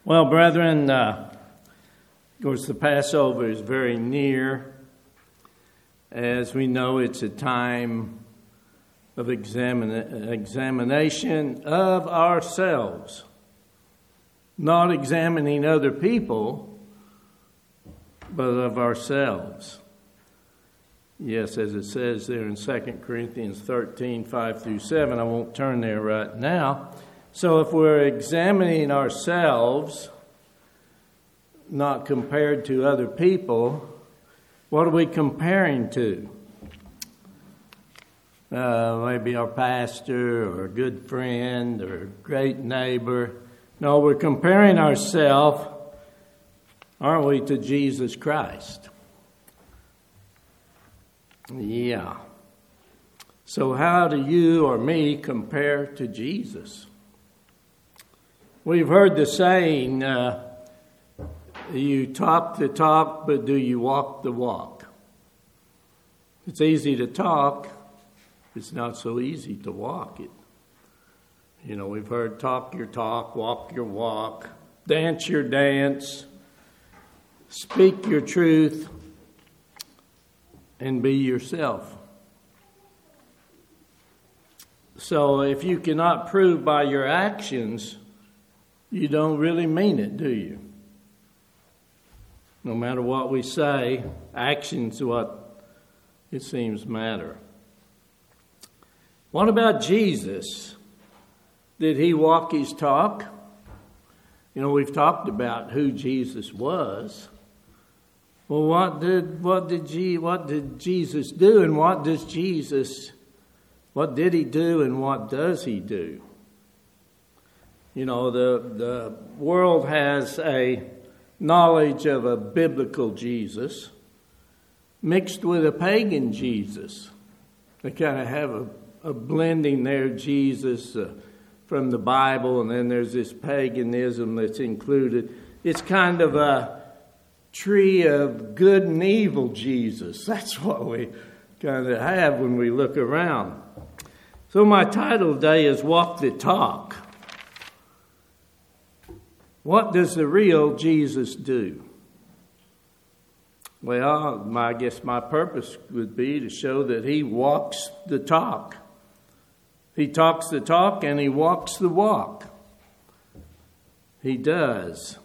Well, brethren, of course, the Passover is very near. As we know, it's a time of examination of ourselves, not examining other people, but of ourselves. Yes, as it says there in 2 Corinthians 13, 5 through 7. I won't turn there right now. So if we're examining ourselves, not compared to other people, what are we comparing to? Maybe our pastor or a good friend or a great neighbor. No, we're comparing ourselves, aren't we, to Jesus Christ? Yeah. So how do you or me compare to Jesus? We've heard the saying, you talk the talk, but do you walk the walk? It's easy to talk. It's not so easy to walk it. You know, we've heard talk your talk, walk your walk, dance your dance, speak your truth, and be yourself. So if you cannot prove by your actions, you don't really mean it, do you? No matter what we say, actions what it seems matter. What about Jesus? Did he walk his talk? You know, we've talked about who Jesus was. Well, what did Jesus do, and what did he do, and what does he do? You know, the world has a knowledge of a biblical Jesus mixed with a pagan Jesus. They kind of have a blending there, Jesus from the Bible, and then there's this paganism that's included. It's kind of a tree of good and evil Jesus. That's what we kind of have when we look around. So my title today is Walk the Talk. What does the real Jesus do? Well, I guess my purpose would be to show that he walks the talk. He talks the talk and he walks the walk. He does.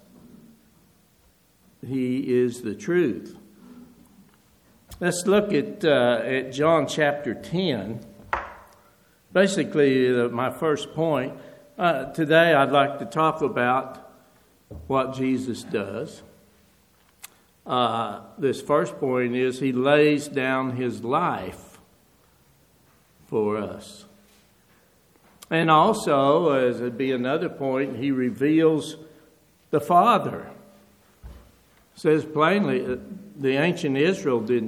He is the truth. Let's look at John chapter 10. Basically, my first point. Today I'd like to talk about what Jesus does. This first point is he lays down his life for us. And also, as it'd be another point, he reveals the Father. It says plainly, the ancient Israel they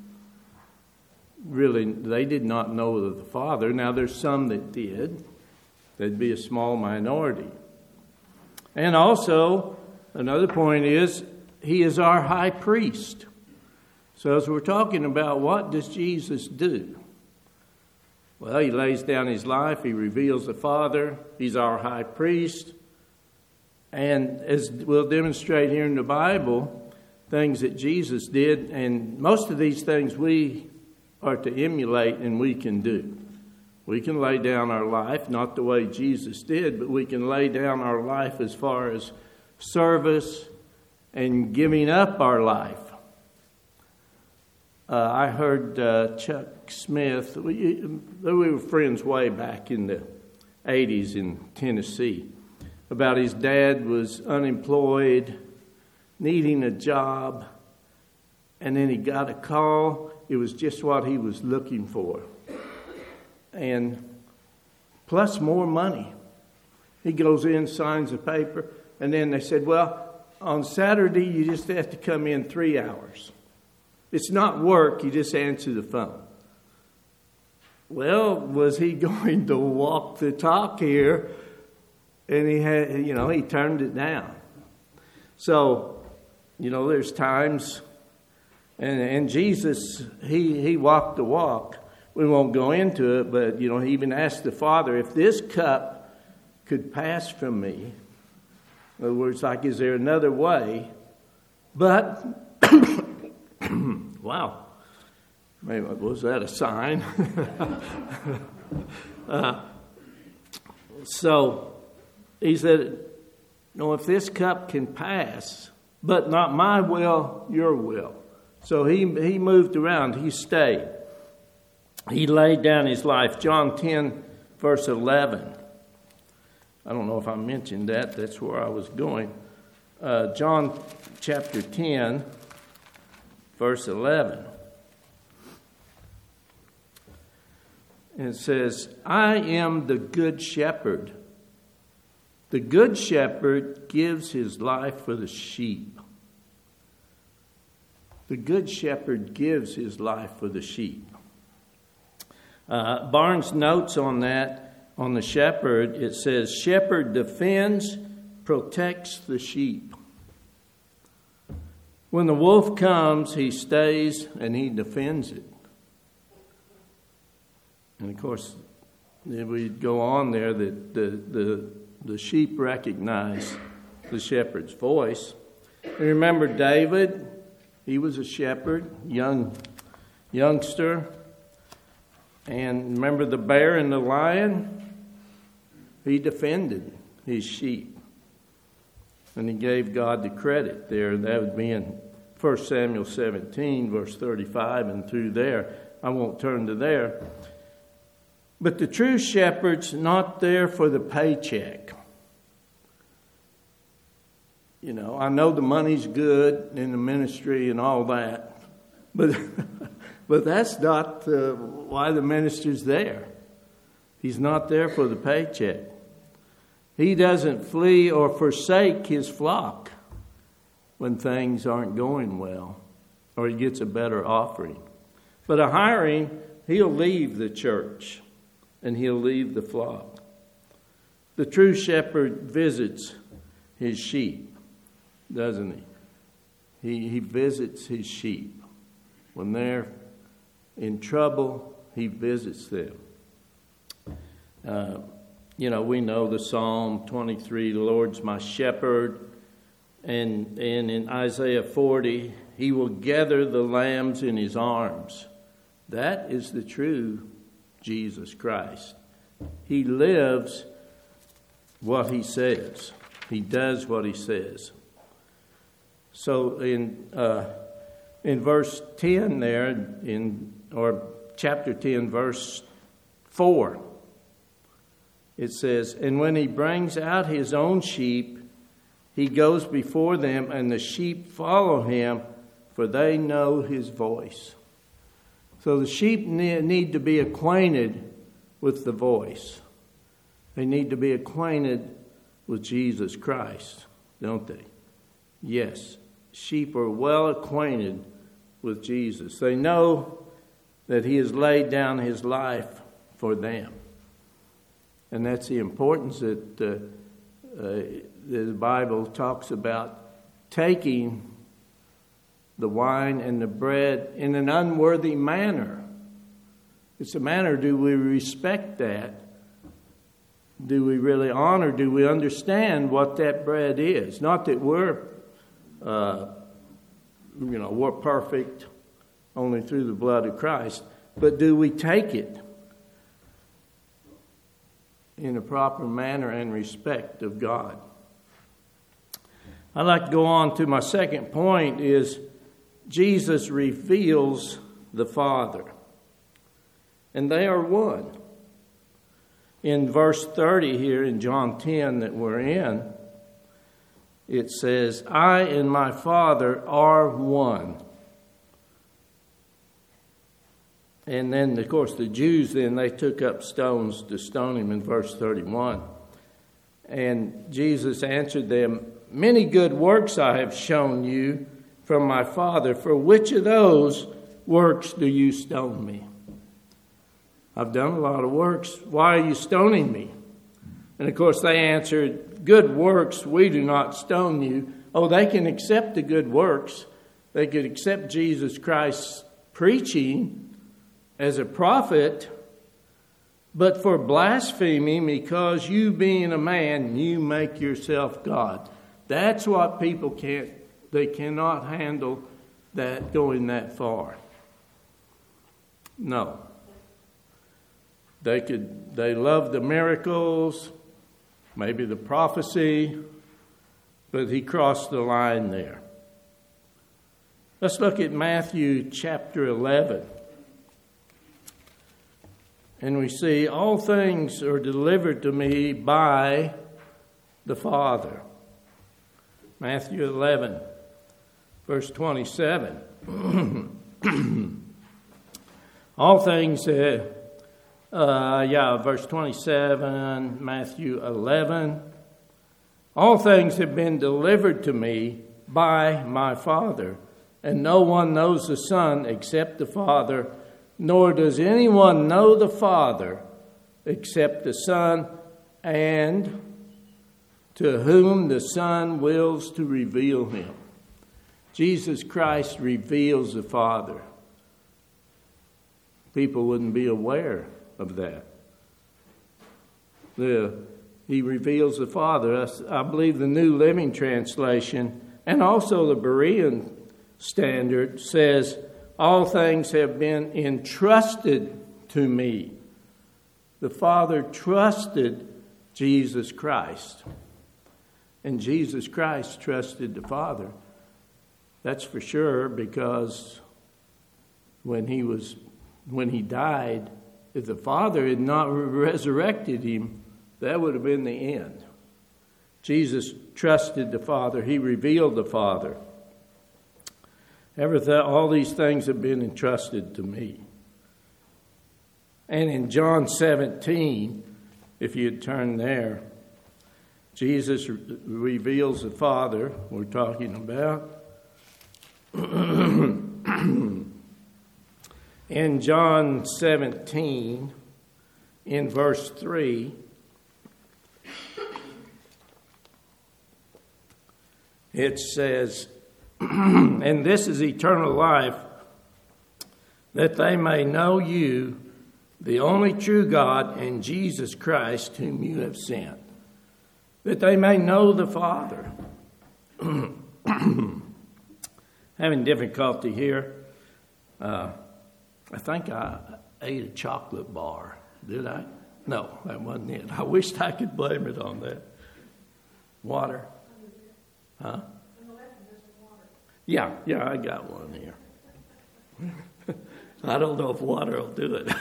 did not know of the Father. Now there's some that did. There'd be a small minority. And also, another point is, he is our high priest. So as we're talking about what does Jesus do? Well, he lays down his life, he reveals the Father, he's our high priest. And as we'll demonstrate here in the Bible, things that Jesus did, and most of these things we are to emulate and we can do. We can lay down our life, not the way Jesus did, but we can lay down our life as far as service and giving up our life. I heard Chuck Smith, we were friends way back in the 80s in Tennessee, about his dad was unemployed, needing a job, and then he got a call. It was just what he was looking for. And plus more money. He goes in, signs a paper, and then they said, well, on Saturday you just have to come in 3 hours. It's not work, you just answer the phone. Well, was he going to walk the talk here? And he turned it down. So, there's times, and Jesus, he walked the walk. We won't go into it, but, he even asked the Father, if this cup could pass from me, In other words, like, is there another way? But, wow, maybe, was that a sign? So he said, no, if this cup can pass, but not my will, your will. So he moved around. He stayed. He laid down his life. John 10, verse 11. I don't know if I mentioned that. That's where I was going. John chapter 10, verse 11. And it says, I am the good shepherd. The good shepherd gives his life for the sheep. The good shepherd gives his life for the sheep. Barnes notes on that, on the shepherd, it says, shepherd defends, protects the sheep. When the wolf comes, he stays and he defends it. And of course, we go on there that the sheep recognize the shepherd's voice. And remember David, he was a shepherd, youngster. And remember the bear and the lion? He defended his sheep. And he gave God the credit there. That would be in 1 Samuel 17, verse 35 and through there. I won't turn to there. But the true shepherd's not there for the paycheck. You know, I know the money's good in the ministry and all that, but that's not why the minister's there. He's not there for the paycheck. He doesn't flee or forsake his flock when things aren't going well or he gets a better offering. But a hiring, he'll leave the church and he'll leave the flock. The true shepherd visits his sheep, doesn't he? He visits his sheep. When they're in trouble, he visits them. We know the Psalm 23, the Lord's my shepherd. And in Isaiah 40, he will gather the lambs in his arms. That is the true Jesus Christ. He lives what he says. He does what he says. So in verse 10 there, or chapter 10, verse 4, it says, and when he brings out his own sheep, he goes before them, and the sheep follow him, for they know his voice. So the sheep need to be acquainted with the voice. They need to be acquainted with Jesus Christ, don't they? Yes, sheep are well acquainted with Jesus. They know that he has laid down his life for them. And that's the importance that the Bible talks about taking the wine and the bread in an unworthy manner. It's a matter, do we respect that? Do we really honor? Do we understand what that bread is? Not that we're perfect only through the blood of Christ, but do we take it in a proper manner and respect of God? I'd like to go on to my second point is Jesus reveals the Father. And they are one. In verse 30 here in John 10 that we're in, it says, I and my Father are one. And then, of course, the Jews they took up stones to stone him in verse 31. And Jesus answered them, many good works I have shown you from my Father. For which of those works do you stone me? I've done a lot of works. Why are you stoning me? And of course they answered, good works we do not stone you. Oh, they can accept the good works. They could accept Jesus Christ's preaching as a prophet. But for blasphemy, because you being a man, you make yourself God. That's what people they cannot handle that going that far. No. They love the miracles, maybe the prophecy, but he crossed the line there. Let's look at Matthew chapter 11. And we see all things are delivered to me by the Father. Matthew 11, verse 27. All things, verse 27, Matthew 11. All things have been delivered to me by my Father, and no one knows the Son except the Father, nor does anyone know the Father except the Son, and to whom the Son wills to reveal him. Jesus Christ reveals the Father. People wouldn't be aware of that. He reveals the Father. I believe the New Living Translation and also the Berean Standard says, all things have been entrusted to me. The Father trusted Jesus Christ. And Jesus Christ trusted the Father. That's for sure, because when he died, if the Father had not resurrected him, that would have been the end. Jesus trusted the Father. He revealed the Father. All these things have been entrusted to me. And in John 17, if you'd turn there, Jesus reveals the Father we're talking about. In John 17, in verse 3, it says, and this is eternal life, that they may know you, the only true God, and Jesus Christ, whom you have sent. That they may know the Father. Having difficulty here. I think I ate a chocolate bar. Did I? No, that wasn't it. I wished I could blame it on that. Water? Huh? Yeah, I got one here. I don't know if water will do it.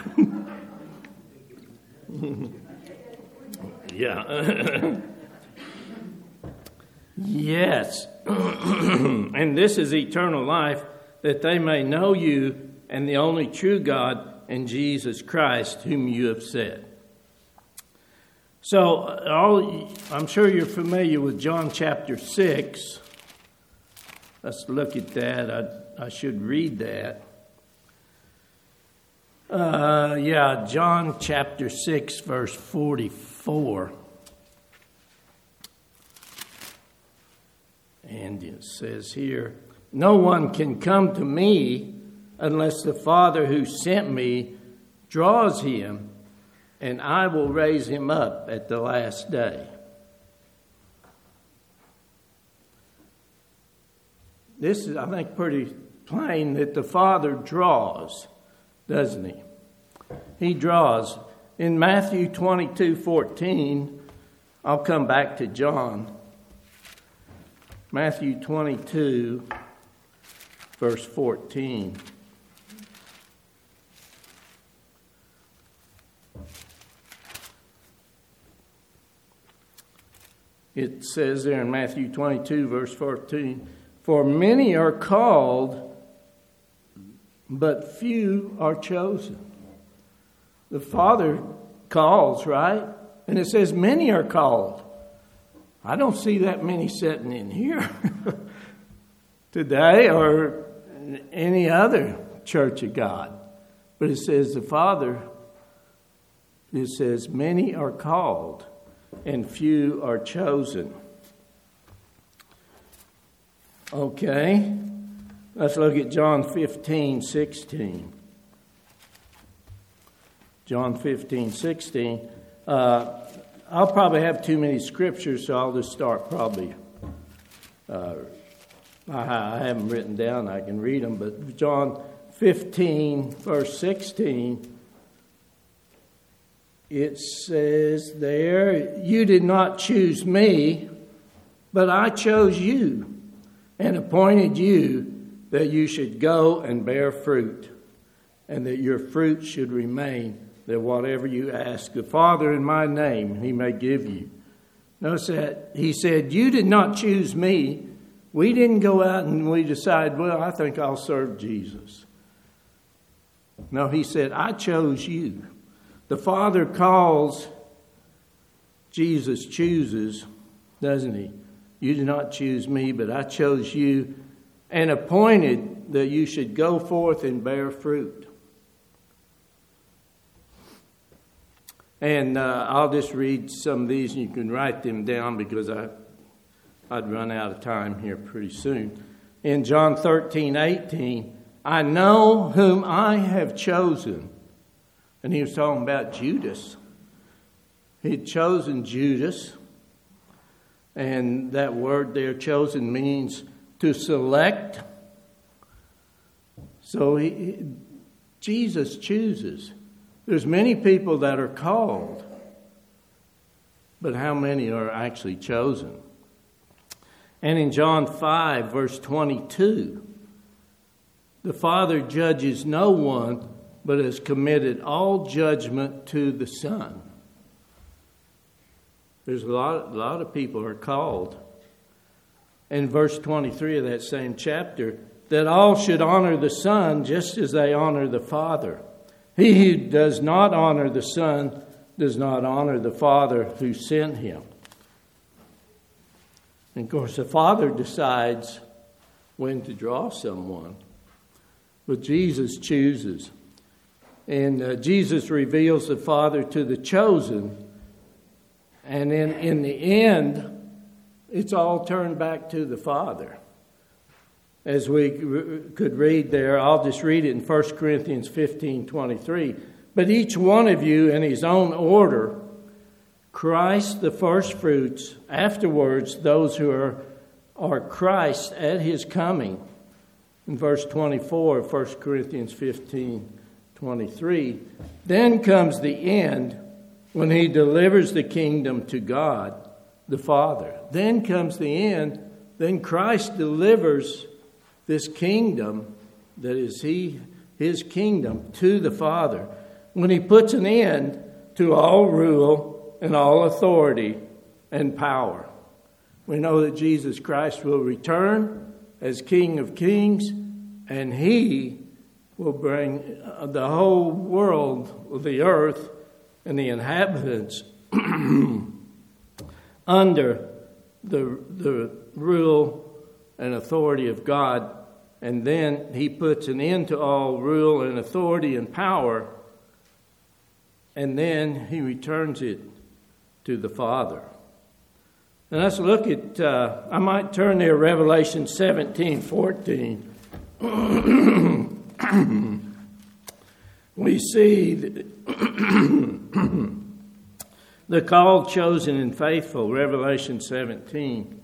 Yeah. Yes. And this is eternal life, that they may know you and the only true God and Jesus Christ, whom you have sent. So, I'm sure you're familiar with John chapter 6. Let's look at that. I should read that. John chapter 6, verse 44. And it says here, no one can come to me unless the Father who sent me draws him, and I will raise him up at the last day. This is, I think, pretty plain that the Father draws, doesn't he? He draws. In Matthew 22:14, I'll come back to John. Matthew 22, verse 14. It says there in Matthew 22, verse 14, for many are called, but few are chosen. The Father calls, right? And it says many are called. I don't see that many sitting in here today or any other church of God. But it says the Father, it says many are called and few are chosen. Okay, let's look at John 15:16. John 15:16. I'll probably have too many scriptures, so I'll just start probably I haven't written down, I can read them, but John 15, verse 16, it says there, "You did not choose me, but I chose you and appointed you that you should go and bear fruit, and that your fruit should remain, that whatever you ask the Father in my name, he may give you." Notice that he said, "You did not choose me." We didn't go out and we decide, well, I think I'll serve Jesus. No, he said, I chose you. The Father calls, Jesus chooses, doesn't he? You did not choose me, but I chose you and appointed that you should go forth and bear fruit. And I'll just read some of these and you can write them down because I'd run out of time here pretty soon. In John 13:18, "I know whom I have chosen." And he was talking about Judas. He'd chosen Judas. And that word there, chosen, means to select. So Jesus chooses. There's many people that are called. But how many are actually chosen? And in John 5, verse 22, the Father judges no one, but has committed all judgment to the Son. There's a lot of people who are called. In verse 23 of that same chapter, that all should honor the Son just as they honor the Father. He who does not honor the Son does not honor the Father who sent him. And of course, the Father decides when to draw someone. But Jesus chooses. And Jesus reveals the Father to the chosen. And then in the end, it's all turned back to the Father. As we could read there, I'll just read it in 1 Corinthians 15:23. "But each one of you in his own order, Christ the firstfruits, afterwards those who are Christ at his coming." In verse 24 of 1 Corinthians 15:23, "Then comes the end when he delivers the kingdom to God the Father." Then comes the end. Then Christ delivers this kingdom, that is his kingdom, to the Father, when he puts an end to all rule and all authority and power. We know that Jesus Christ will return as King of Kings, and he will bring the whole world, the earth, and the inhabitants under the rule and authority of God. And then he puts an end to all rule and authority and power, and then he returns it to the Father. And let's look at, I might turn there, Revelation 17:14. We see the called, chosen, and faithful, Revelation 17.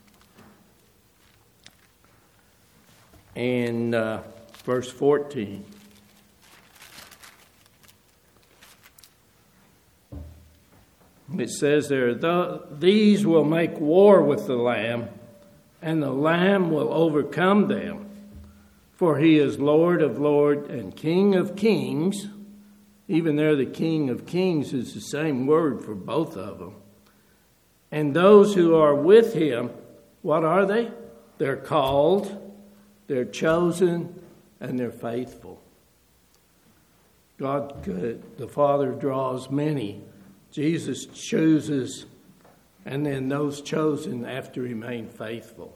And verse 14. It says there, "These will make war with the Lamb, and the Lamb will overcome them. For he is Lord of lords and King of kings." Even there, the King of kings is the same word for both of them. "And those who are with him," what are they? They're called, they're chosen, and they're faithful. God, the Father draws many. Jesus chooses, and then those chosen have to remain faithful.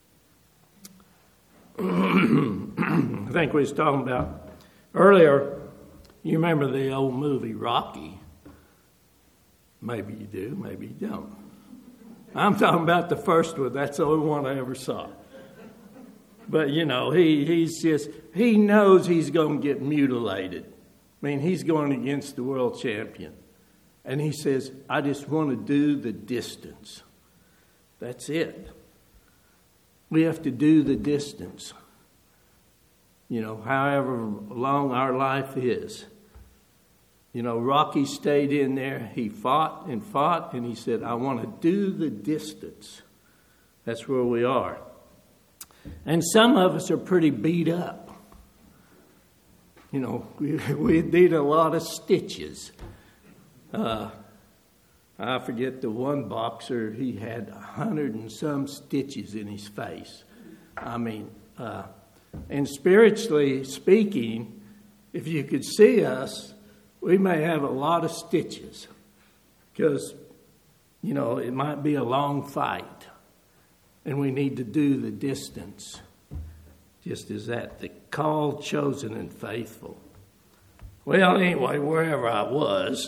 I think we was talking about earlier, you remember the old movie Rocky. Maybe you do, maybe you don't. I'm talking about the first one. That's the only one I ever saw. But, you know, he knows he's going to get mutilated. I mean, he's going against the world champion. And he says, I just want to do the distance. That's it. we have to do the distance. However long our life is. Rocky stayed in there. He fought, and he said, I want to do the distance. That's where we are. And some of us are pretty beat up. We need a lot of stitches. I forget the one boxer, he had 100 and some stitches in his face. And spiritually speaking, if you could see us, we may have a lot of stitches because, it might be a long fight and we need to do the distance. Just as that, the called, chosen, and faithful. Well, anyway, wherever I was,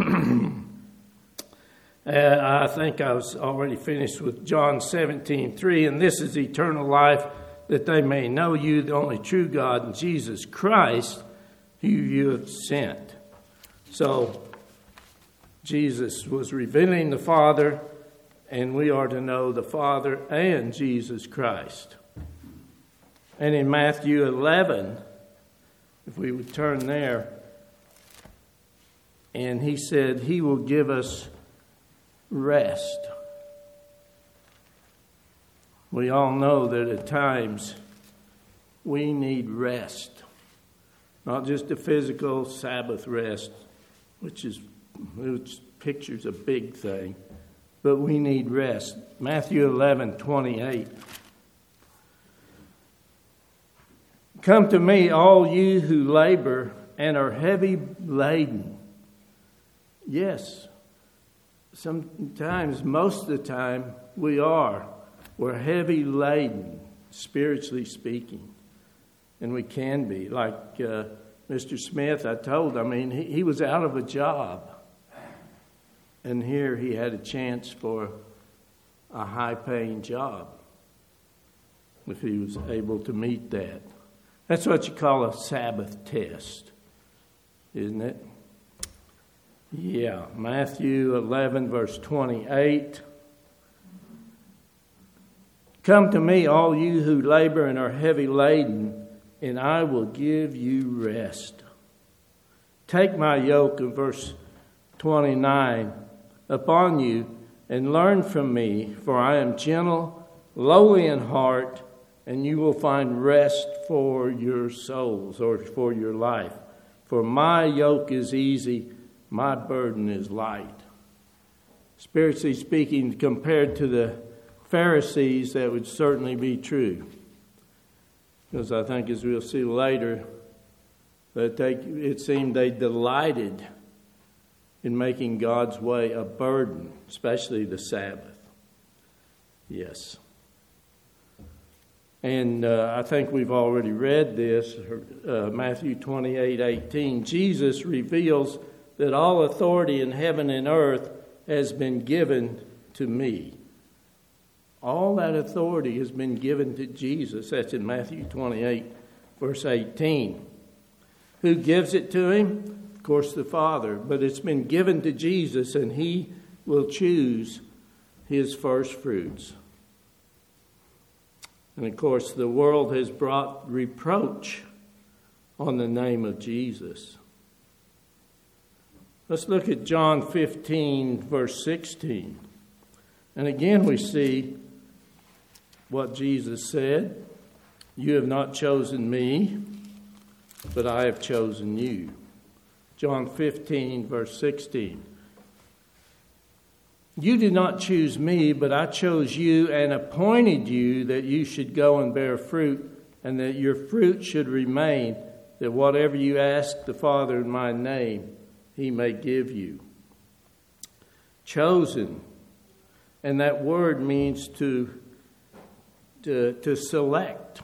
I think I was already finished with John 17:3, and this is eternal life, that they may know you, the only true God, and Jesus Christ, who you have sent. So, Jesus was revealing the Father, and we are to know the Father and Jesus Christ. And in Matthew 11, if we would turn there, and he said he will give us rest. We all know that at times we need rest. Not just a physical Sabbath rest, which pictures a big thing, but we need rest. Matthew 11:28. Come to me, all you who labor and are heavy laden. Yes, sometimes, most of the time, we're heavy laden, spiritually speaking. And we can be. Like Mr. Smith, I told, he was out of a job. And here he had a chance for a high-paying job, if he was able to meet that. That's what you call a Sabbath test, isn't it? Yeah, Matthew 11, verse 28. Come to me, all you who labor and are heavy laden, and I will give you rest. Take my yoke, in verse 29, upon you, and learn from me, for I am gentle, lowly in heart, and you will find rest for your souls, or for your life. For my yoke is easy, my burden is light. Spiritually speaking, compared to the Pharisees, that would certainly be true. Because I think, as we'll see later, that it seemed they delighted in making God's way a burden, especially the Sabbath. Yes. And I think we've already read this, Matthew 28:18. Jesus reveals that all authority in heaven and earth has been given to me. All that authority has been given to Jesus. That's in Matthew 28, verse 18. Who gives it to him? Of course, the Father. But it's been given to Jesus, and he will choose his first fruits. And of course, the world has brought reproach on the name of Jesus. Let's look at John 15, verse 16. And again we see what Jesus said. You have not chosen me, but I have chosen you. John 15, verse 16. You did not choose me, but I chose you and appointed you that you should go and bear fruit, and that your fruit should remain, that whatever you ask the Father in my name, he may give you. Chosen. And that word means to select.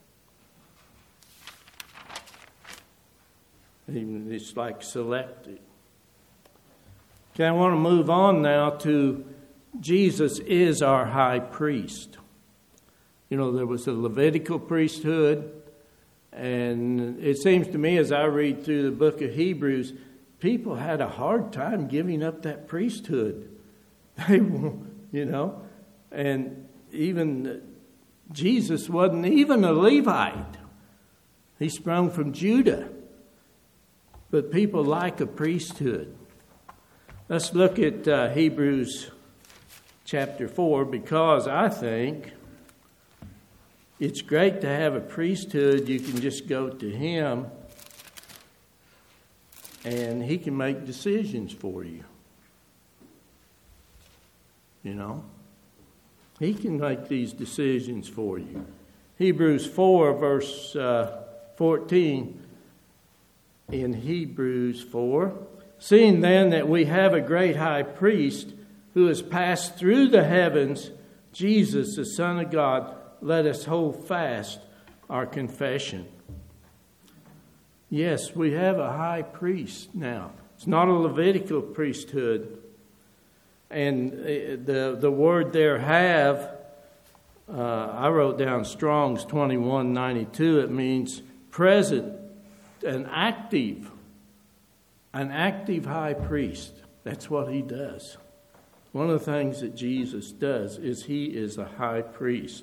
It's like selected. Okay, I want to move on now to Jesus is our high priest. There was a Levitical priesthood, and it seems to me as I read through the book of Hebrews, people had a hard time giving up that priesthood. And even Jesus wasn't even a Levite. He sprung from Judah. But people like a priesthood. Let's look at Hebrews chapter 4, because I think it's great to have a priesthood. You can just go to him and he can make decisions for you. You know? He can make these decisions for you. Hebrews 4, verse 14. In Hebrews 4, seeing then that we have a great high priest who has passed through the heavens, Jesus, the Son of God, let us hold fast our confession. Yes, we have a high priest now. It's not a Levitical priesthood. And the word there, have, I wrote down Strong's 2192. It means present, an active high priest. That's what he does. One of the things that Jesus does is he is a high priest.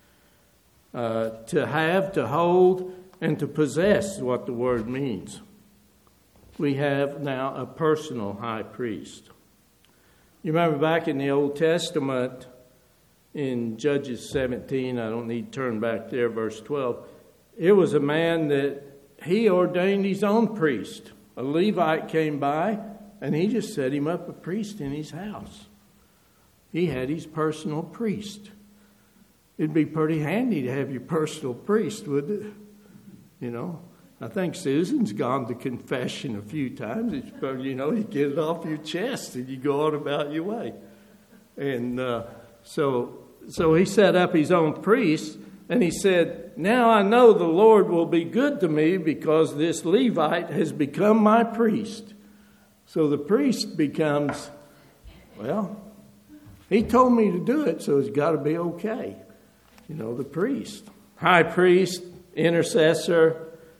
To have, to hold, and to possess is what the word means. We have now a personal high priest. You remember back in the Old Testament, in Judges 17, I don't need to turn back there, verse 12, it was a man that he ordained his own priest. A Levite came by, and he just set him up a priest in his house. He had his personal priest. It'd be pretty handy to have your personal priest, wouldn't it? You know, I think Susan's gone to confession a few times. It's, you know, you get it off your chest and you go on about your way. And so he set up his own priest, and he said, now I know the Lord will be good to me because this Levite has become my priest. So the priest becomes, well, he told me to do it, so it's got to be okay. You know, the priest. High priest, intercessor.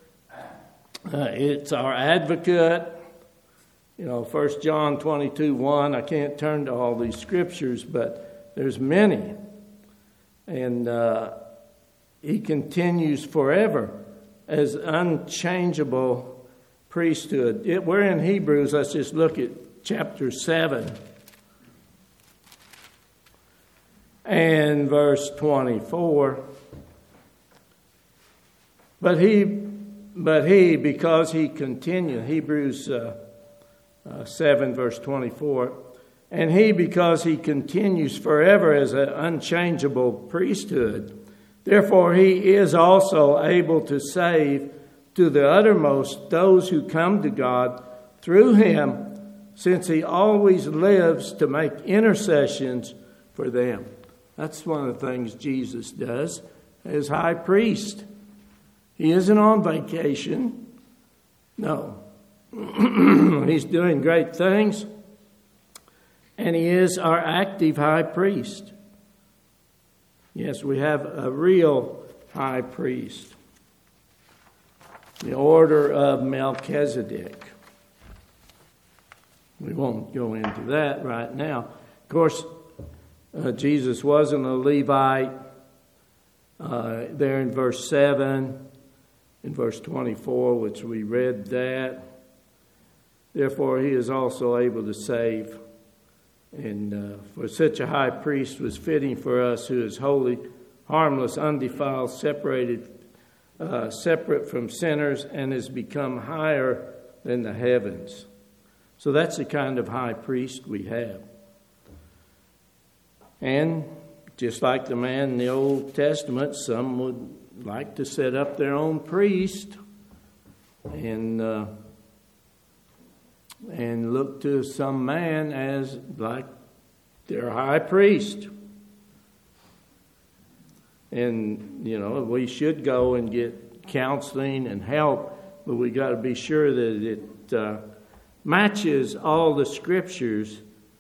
It's our advocate. You know, 1 John 22:1. I can't turn to all these scriptures, but there's many. And he continues forever as unchangeable priesthood. We're in Hebrews. Let's just look at chapter 7 and verse 24. But he, because he continued, Hebrews 7 verse 24, and he, because he continues forever as an unchangeable priesthood, therefore he is also able to save to the uttermost those who come to God through him, since he always lives to make intercessions for them. That's one of the things Jesus does as high priest. He isn't on vacation. No. He's doing great things. And he is our active high priest. Yes, we have a real high priest. The order of Melchizedek. We won't go into that right now. Of course, Jesus wasn't a Levite. There in verse 7, in verse 24, which we read that. Therefore, he is also able to save. And for such a high priest was fitting for us, who is holy, harmless, undefiled, separate from sinners, and has become higher than the heavens. So that's the kind of high priest we have. And just like the man in the Old Testament, some would like to set up their own priest and look to some man as like their high priest. And, you know, we should go and get counseling and help, but we got to be sure that it matches all the scriptures,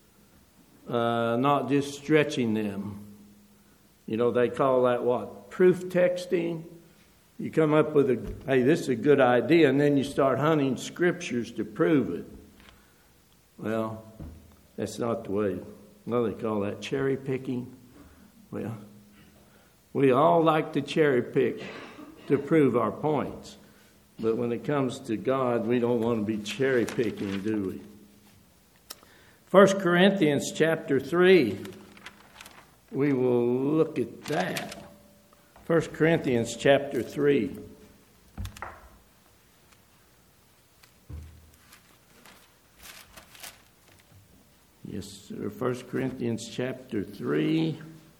not just stretching them. You know, they call that what? Proof texting. You come up with hey, this is a good idea, and then you start hunting scriptures to prove it. Well, that's not the way. No, they call that cherry picking. Well, We all like to cherry pick to prove our points. But when it comes to God, we don't want to be cherry picking, do we? 1 Corinthians chapter 3, we will look at that. 1 Corinthians chapter 3. Yes, sir. 1 Corinthians chapter 3.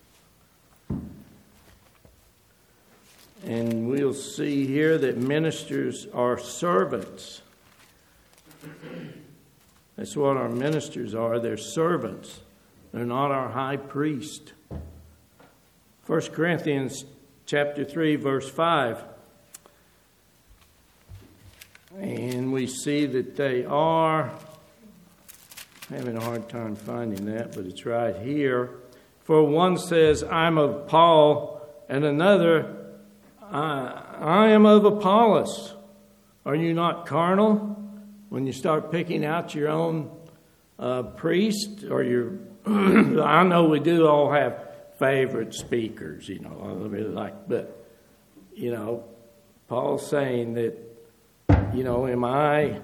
And we'll see here that ministers are servants. That's what our ministers are. They're servants. They're not our high priest. 1 Corinthians chapter 3, verse 5. And we see that they are, having a hard time finding that, but it's right here. For one says, I'm of Paul, and another, I am of Apollos. Are you not carnal? When you start picking out your own priest, or your, I know we do all have favorite speakers, I really like, but, Paul's saying that, am I,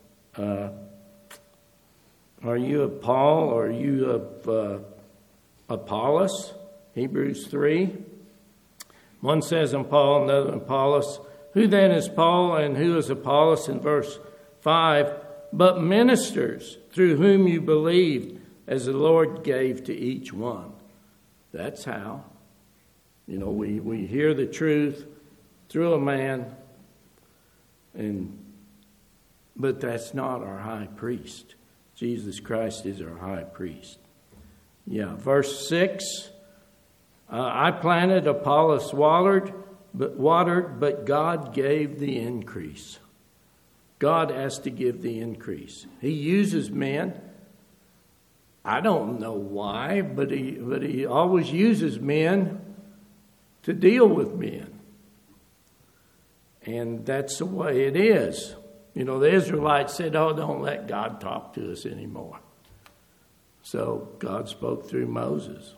are you of Paul, or are you of Apollos? Hebrews 3. One says I'm Paul, another Apollos. Who then is Paul and who is Apollos? In verse 5, but ministers through whom you believed, as the Lord gave to each one. That's how. We hear the truth through a man, but that's not our high priest. Jesus Christ is our high priest. Yeah, verse 6, I planted, Apollos watered, but God gave the increase. God has to give the increase. He uses men. I don't know why, but he always uses men to deal with men. And that's the way it is. The Israelites said, don't let God talk to us anymore. So God spoke through Moses.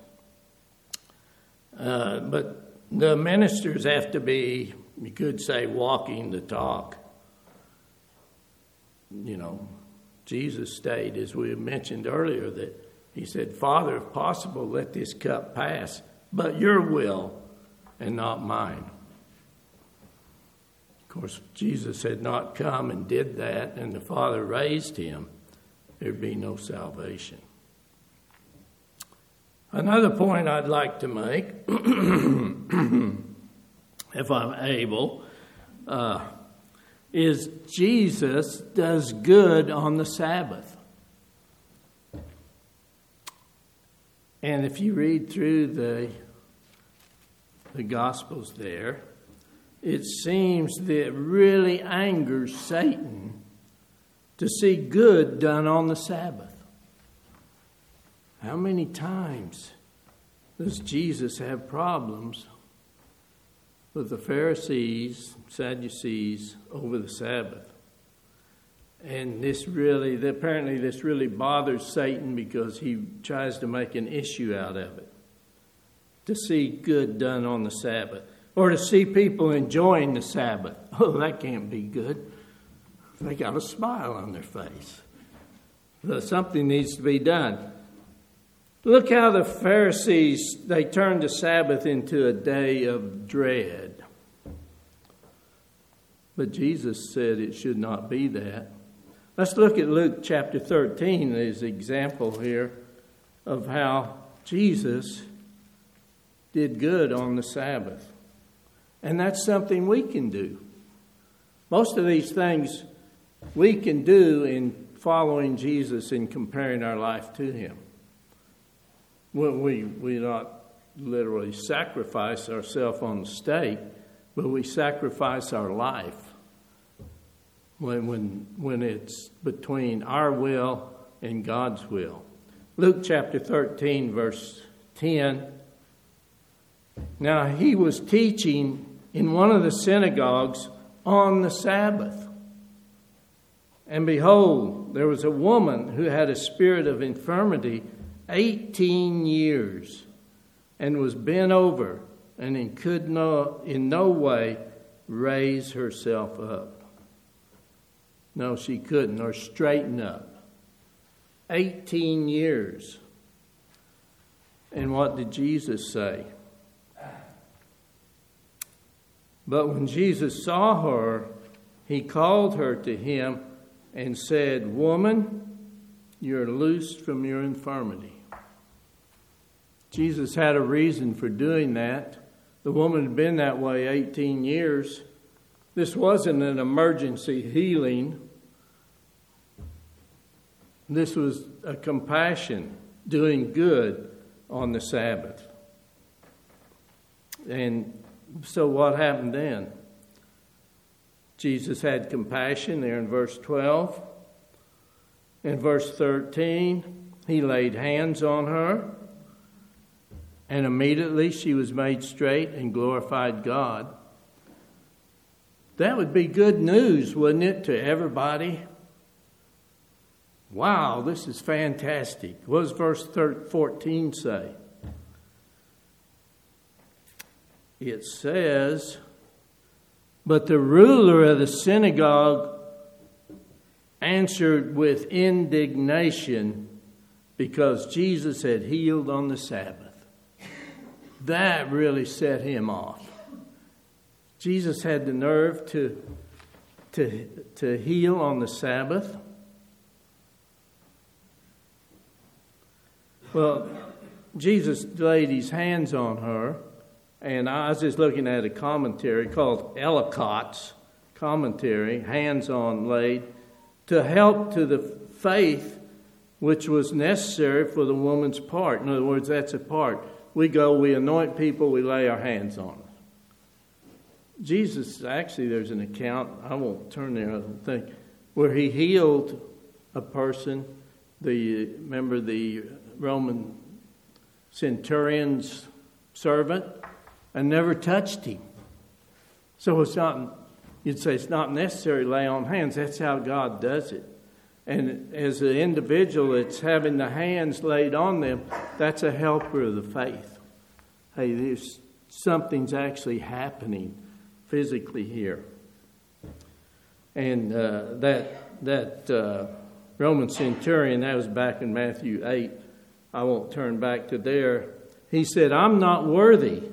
But the ministers have to be, you could say, walking the talk. Jesus stayed, as we mentioned earlier, that he said, Father, if possible, let this cup pass, but your will and not mine. Of course, Jesus had not come and did that, and the Father raised him. There'd be no salvation. Another point I'd like to make, if I'm able, is Jesus does good on the Sabbath. And if you read through the Gospels there, it seems that it really angers Satan to see good done on the Sabbath. How many times does Jesus have problems with the Pharisees, Sadducees over the Sabbath? And apparently this really bothers Satan because he tries to make an issue out of it. To see good done on the Sabbath. Or to see people enjoying the Sabbath. Oh, that can't be good. They got a smile on their face. So something needs to be done. Look how the Pharisees, they turned the Sabbath into a day of dread. But Jesus said it should not be that. Let's look at Luke chapter 13 as an example here of how Jesus did good on the Sabbath. And that's something we can do. Most of these things we can do in following Jesus and comparing our life to him. We not literally sacrifice ourselves on the stake, but we sacrifice our life when it's between our will and God's will. Luke chapter 13, verse 10. Now he was teaching in one of the synagogues on the Sabbath. And behold, there was a woman who had a spirit of infirmity 18 years and was bent over and could in no way raise herself up. No, she couldn't, or straighten up. 18 years. And what did Jesus say? But when Jesus saw her, he called her to him and said, "Woman, you're loosed from your infirmity." Jesus had a reason for doing that. The woman had been that way 18 years. This wasn't an emergency healing. This was a compassion, doing good on the Sabbath. And so what happened then? Jesus had compassion there in verse 12. In verse 13, he laid hands on her, and immediately she was made straight and glorified God. That would be good news, wouldn't it, to everybody? Wow, this is fantastic. What does verse 14 say? It says, "But the ruler of the synagogue answered with indignation because Jesus had healed on the Sabbath." That really set him off. Jesus had the nerve to heal on the Sabbath. Well, Jesus laid his hands on her, and I was just looking at a commentary called Ellicott's commentary, hands on laid, to help to the faith which was necessary for the woman's part. In other words, that's a part. We go, we anoint people, we lay our hands on them. Jesus, actually, there's an account, I won't turn there, I don't think, where he healed a person. Remember the Roman centurion's servant, and never touched him. So it's not, you'd say it's not necessary to lay on hands. That's how God does it. And as an individual that's having the hands laid on them, that's a helper of the faith. Hey, there's something's actually happening physically here. And that Roman centurion, that was back in Matthew 8. I won't turn back to there. He said, "I'm not worthy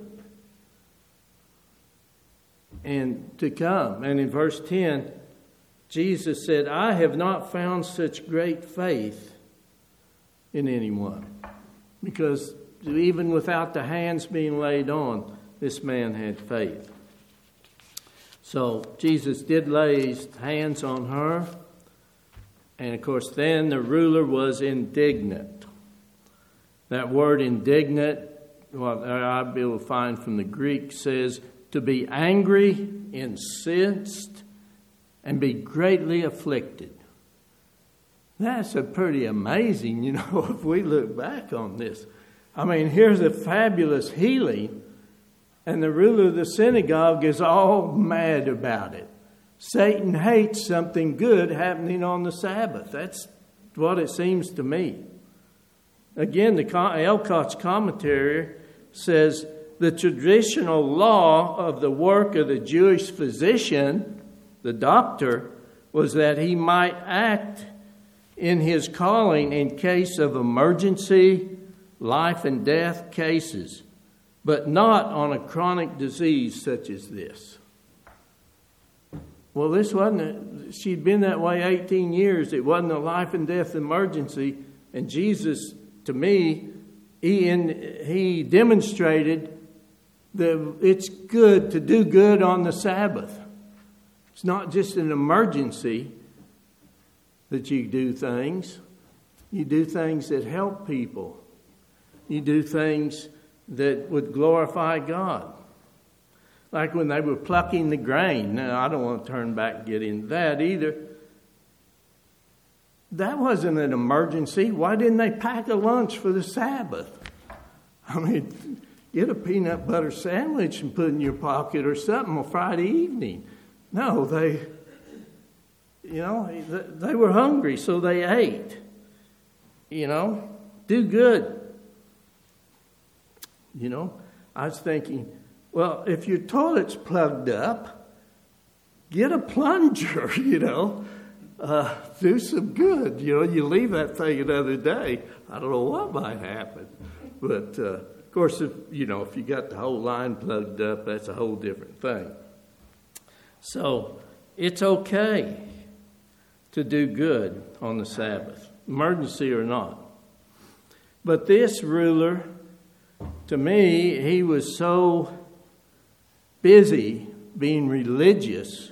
and to come." And in verse 10, Jesus said, "I have not found such great faith in anyone." Because even without the hands being laid on, this man had faith. So Jesus did lay his hands on her. And of course, then the ruler was indignant. That word indignant, what I'll be able to find from the Greek, says to be angry, incensed, and be greatly afflicted. That's a pretty amazing, if we look back on this. I mean, here's a fabulous healing, and the ruler of the synagogue is all mad about it. Satan hates something good happening on the Sabbath. That's what it seems to me. Again, the Ellicott's commentary says the traditional law of the work of the Jewish physician, the doctor, was that he might act in his calling in case of emergency, life and death cases, but not on a chronic disease such as this. Well, this wasn't she'd been that way 18 years. It wasn't a life and death emergency. And Jesus, to me, he demonstrated that it's good to do good on the Sabbath. It's not just an emergency that you do things. You do things that help people. You do things that would glorify God. Like when they were plucking the grain. Now, I don't want to turn back and get into that either. That wasn't an emergency. Why didn't they pack a lunch for the Sabbath? I mean, get a peanut butter sandwich and put it in your pocket or something on Friday evening. No, they were hungry, so they ate. Do good. I was thinking, Well, if your toilet's plugged up, get a plunger, do some good. You leave that thing another day, I don't know what might happen. But, of course, if you got the whole line plugged up, that's a whole different thing. So it's okay to do good on the Sabbath, emergency or not. But this ruler, to me, he was so busy being religious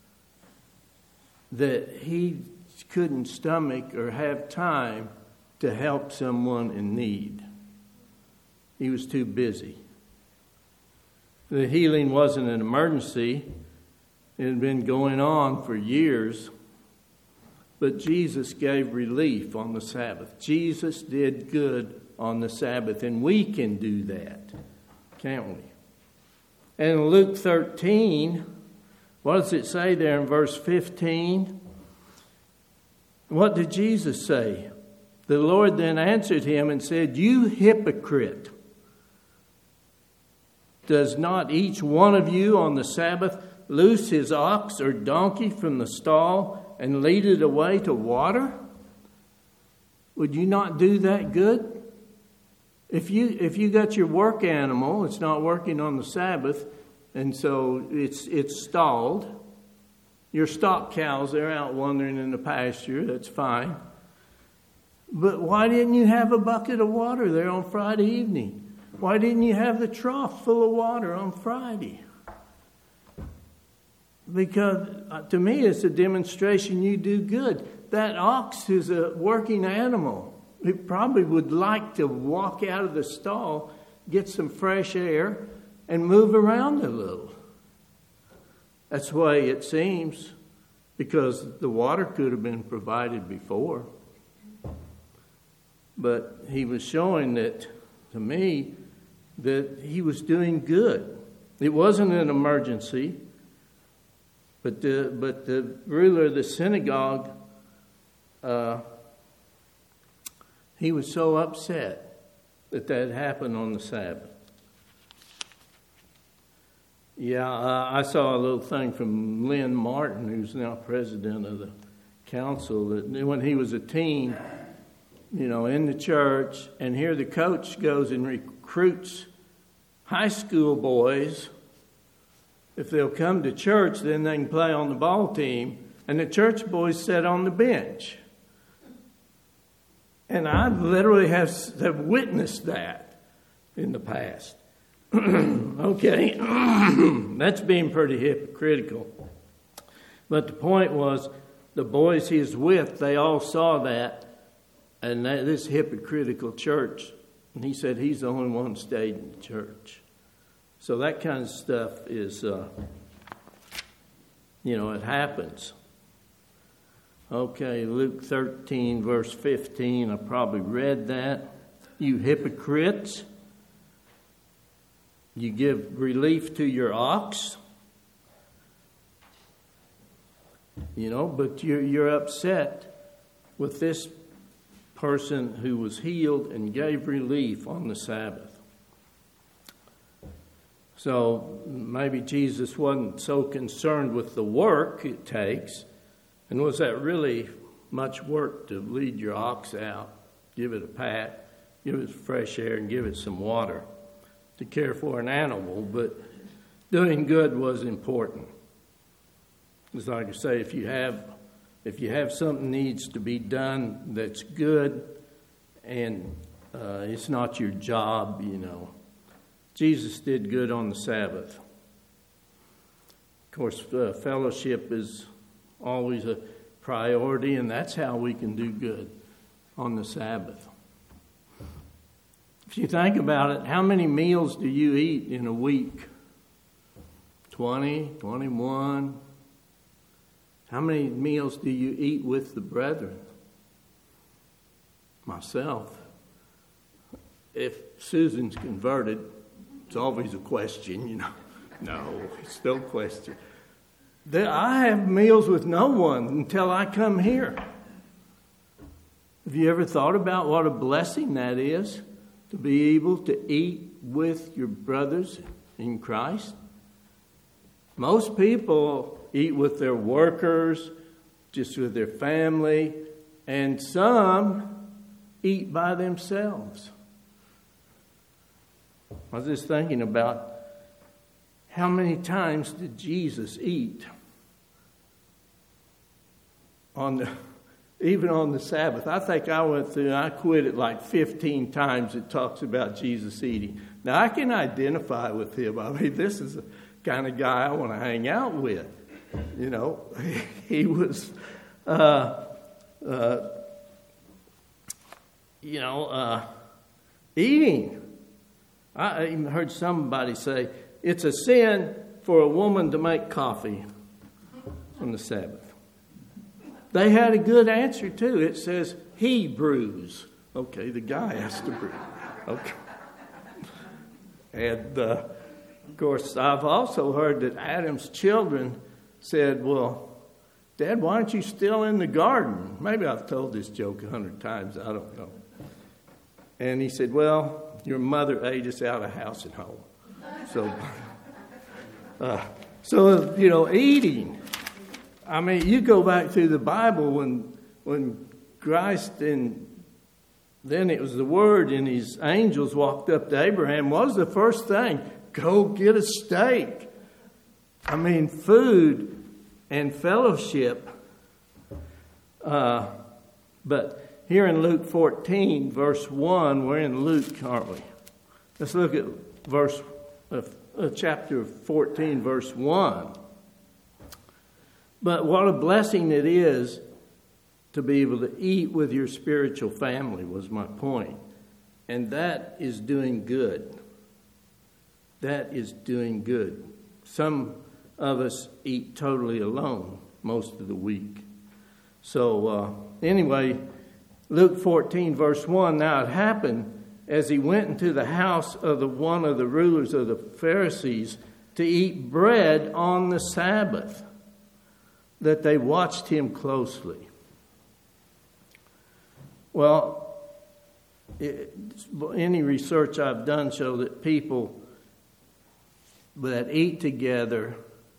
that he couldn't stomach or have time to help someone in need. He was too busy. The healing wasn't an emergency. It had been going on for years. But Jesus gave relief on the Sabbath. Jesus did good on the Sabbath, and we can do that, can't we? And in Luke 13, what does it say there in verse 15? What did Jesus say? The Lord then answered him and said, "You hypocrite! Does not each one of you on the Sabbath loose his ox or donkey from the stall and lead it away to water? Would you not do that good? If you got your work animal, it's not working on the Sabbath, and so it's stalled. Your stock cows, they're out wandering in the pasture, that's fine. But why didn't you have a bucket of water there on Friday evening? Why didn't you have the trough full of water on Friday? Because to me, it's a demonstration you do good. That ox is a working animal. It probably would like to walk out of the stall, get some fresh air, and move around a little. That's the way it seems, because the water could have been provided before. But he was showing that, to me, that he was doing good. It wasn't an emergency, but the ruler of the synagogue, he was so upset that happened on the Sabbath. Yeah, I saw a little thing from Lynn Martin, who's now president of the council, that when he was a teen, in the church, and here the coach goes and recruits high school boys. If they'll come to church, then they can play on the ball team, and the church boys sit on the bench. And I literally have witnessed that in the past. Okay, that's being pretty hypocritical. But the point was, the boys he was with, they all saw that, and this hypocritical church, and he said he's the only one who stayed in the church. So that kind of stuff is, it happens. Okay, Luke 13, verse 15, I probably read that. You hypocrites, you give relief to your ox, but you're upset with this person who was healed and gave relief on the Sabbath. So maybe Jesus wasn't so concerned with the work it takes. And was that really much work to lead your ox out, give it a pat, give it fresh air, and give it some water to care for an animal? But doing good was important. It's like I say, if you have something needs to be done that's good, and it's not your job, Jesus did good on the Sabbath. Of course, fellowship is always a priority, and that's how we can do good on the Sabbath. If you think about it, how many meals do you eat in a week? 20, 21? How many meals do you eat with the brethren? Myself. If Susan's converted, it's always a question, No, it's still a question. I have meals with no one until I come here. Have you ever thought about what a blessing that is? To be able to eat with your brothers in Christ. Most people eat with their workers, just with their family, and some eat by themselves. I was just thinking about how many times did Jesus eat even on the Sabbath? I think I quit it like 15 times. It talks about Jesus eating. Now, I can identify with him. I mean, this is the kind of guy I want to hang out with. You know, he was, eating. I even heard somebody say, it's a sin for a woman to make coffee on the Sabbath. They had a good answer, too. It says, he brews. Okay, the guy has to brew. Okay. And, of course, I've also heard that Adam's children said, well, Dad, why aren't you still in the garden? Maybe I've told this joke 100 times. I don't know. And he said, well, your mother ate us out of house and home. So, eating. I mean, you go back through the Bible when Christ and then it was the Word and his angels walked up to Abraham. What was the first thing? Go get a steak. I mean, food and fellowship. But here in Luke 14, verse 1, we're in Luke, aren't we? Let's look at chapter 14, verse 1. But what a blessing it is to be able to eat with your spiritual family was my point. And that is doing good. That is doing good. Some of us eat totally alone most of the week. So anyway, Luke 14, verse 1, now it happened as he went into the house of one of the rulers of the Pharisees to eat bread on the Sabbath, that they watched him closely. Well, any research I've done show that people that eat together,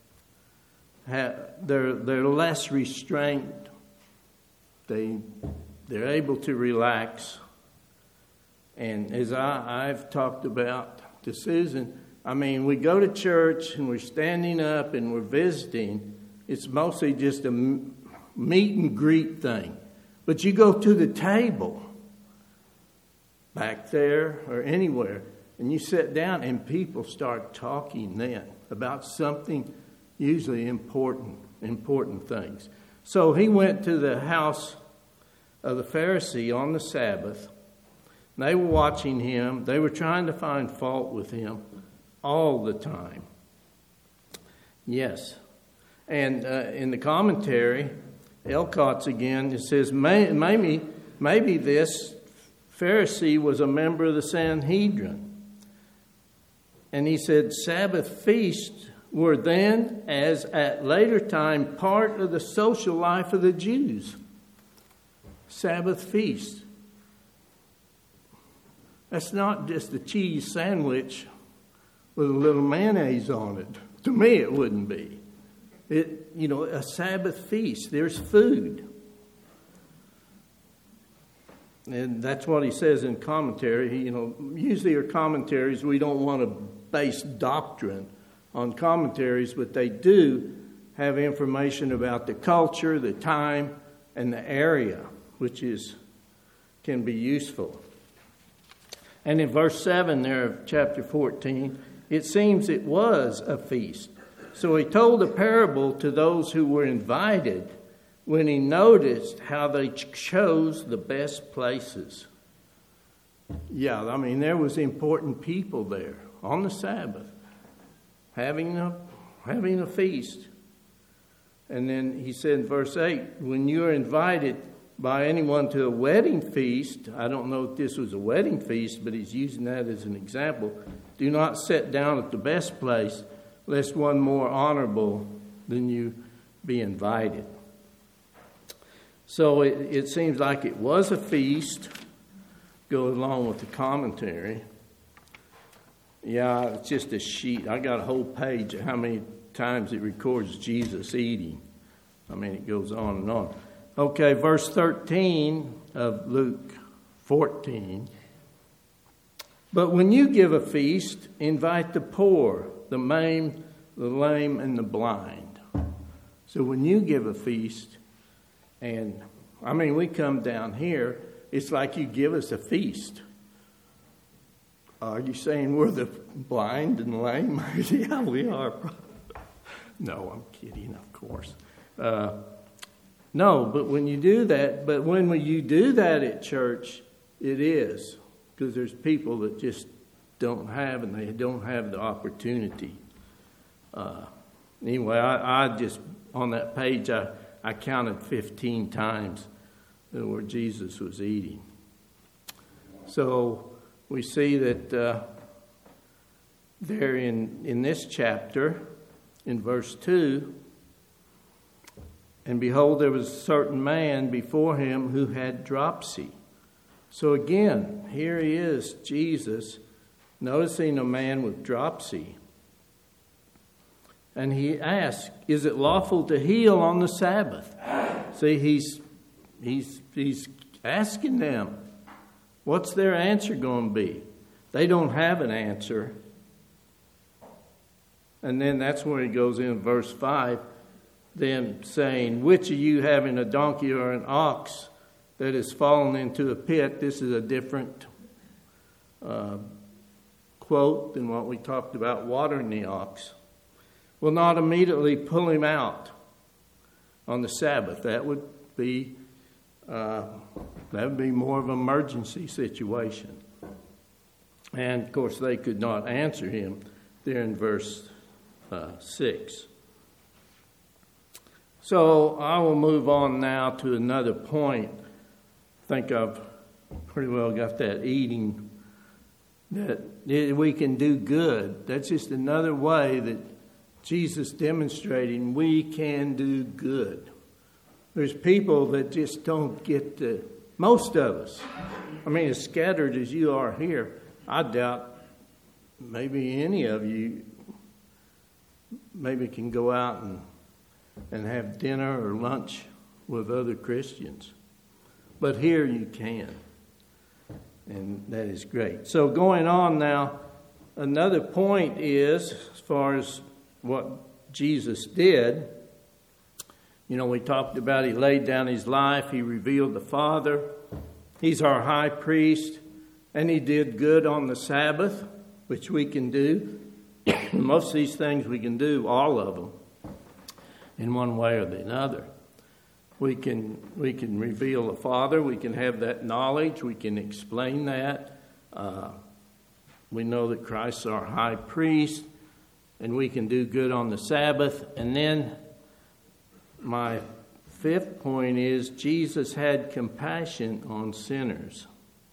they're less restrained. They're able to relax. And as I've talked about to Susan, I mean, we go to church and we're standing up and we're visiting. It's mostly just a meet and greet thing. But you go to the table back there or anywhere, and you sit down and people start talking then about something usually important things. So he went to the house of the Pharisee on the Sabbath. They were watching him. They were trying to find fault with him all the time. Yes. And in the commentary, Elcott's again, it says, maybe this Pharisee was a member of the Sanhedrin. And he said, Sabbath feasts were then, as at later time, part of the social life of the Jews. Sabbath feast. That's not just a cheese sandwich with a little mayonnaise on it. To me, it wouldn't be. A Sabbath feast. There's food. And that's what he says in commentary. Usually our commentaries, we don't want to base doctrine on commentaries, but they do have information about the culture, the time, and the area, which can be useful. And in verse 7 there of chapter 14, it seems it was a feast. So he told a parable to those who were invited when he noticed how they chose the best places. Yeah, I mean, there was important people there on the Sabbath having a feast. And then he said in verse 8, when you're invited by anyone to a wedding feast, I don't know if this was a wedding feast, but he's using that as an example, do not sit down at the best place, lest one more honorable than you be invited. So it seems like it was a feast, go along with the commentary. Yeah, it's just a sheet. I got a whole page of how many times it records Jesus eating. I mean, it goes on and on. Okay, verse 13 of Luke 14. But when you give a feast, invite the poor, the maimed, the lame, and the blind. So when you give a feast, and I mean, we come down here, it's like you give us a feast. Are you saying we're the blind and lame? Yeah, we are. No, I'm kidding, of course. No, but when you do that, at church, it is. Because there's people that just don't have, and they don't have the opportunity. Anyway, I just, on that page, I counted 15 times where Jesus was eating. So we see that there in this chapter, in verse 2, and behold, there was a certain man before him who had dropsy. So again, here he is, Jesus, noticing a man with dropsy. And he asked, is it lawful to heal on the Sabbath? See, he's asking them. What's their answer going to be? They don't have an answer. And then that's where he goes in verse 5, then saying, which of you having a donkey or an ox that has fallen into a pit? This is a different quote than what we talked about watering the ox. Will not immediately pull him out on the Sabbath. That would be more of an emergency situation. And of course, they could not answer him there in verse 6. So I will move on now to another point. I think I've pretty well got that eating, that we can do good. That's just another way that Jesus demonstrating we can do good. There's people that just don't get most of us. I mean, as scattered as you are here, I doubt maybe any of you maybe can go out and have dinner or lunch with other Christians. But here you can. And that is great. So going on now, another point is, as far as what Jesus did, we talked about he laid down his life, he revealed the Father, he's our high priest, and he did good on the Sabbath, which we can do. Most of these things we can do, all of them, in one way or the other. We can reveal the Father, we can have that knowledge, we can explain that. We know that Christ's our high priest, and we can do good on the Sabbath. And then my fifth point is Jesus had compassion on sinners.